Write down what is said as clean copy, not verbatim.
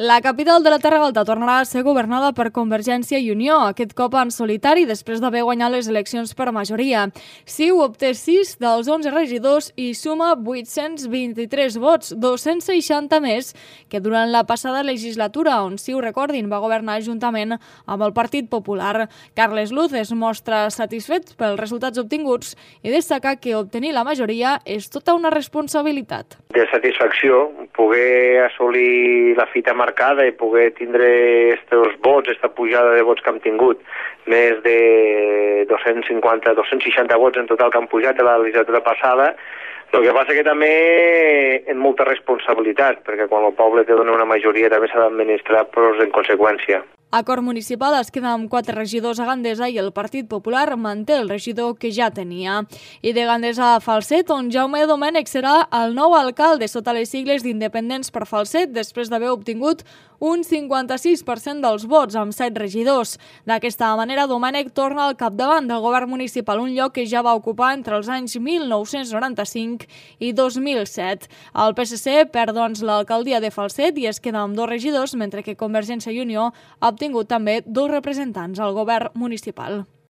La capital de la Terra Alta tornarà a ser governada per Convergència i Unió, aquest cop en solitari després d'haver guanyat les eleccions per majoria. CiU obté 6 dels 11 regidors i suma 823 vots, 260 més que durant la passada legislatura, on CiU, recordin, va governar juntament amb el Partit Popular. Carles Luz es mostra satisfet pels resultats obtinguts i destaca que obtenir la majoria és tota una responsabilitat. De satisfacció, poder assolir la fita marcada i poder tindre aquests vots, aquesta pujada de vots que hem tingut, més de 260 vots en total que han pujat a la legislatura passada. El que passa que també en molta responsabilitat, perquè quan el poble te dona una majoria també s'ha d'administrar en conseqüència. Acord municipal es queda amb 4 regidors a Gandesa i el Partit Popular manté el regidor que ja tenia. I de Gandesa a Falset, on Jaume Domènech serà el nou alcalde sota les sigles d'Independents per Falset, després d'haver obtingut un 56% dels vots amb 7 regidors. D'aquesta manera, Domènech torna al capdavant del govern municipal, un lloc que ja va ocupar entre els anys 1995 i 2007. El PSC perd, doncs, l'alcaldia de Falset i es queda amb 2 regidors, mentre que Convergència i Unió ha obtingut també 2 representants al govern municipal.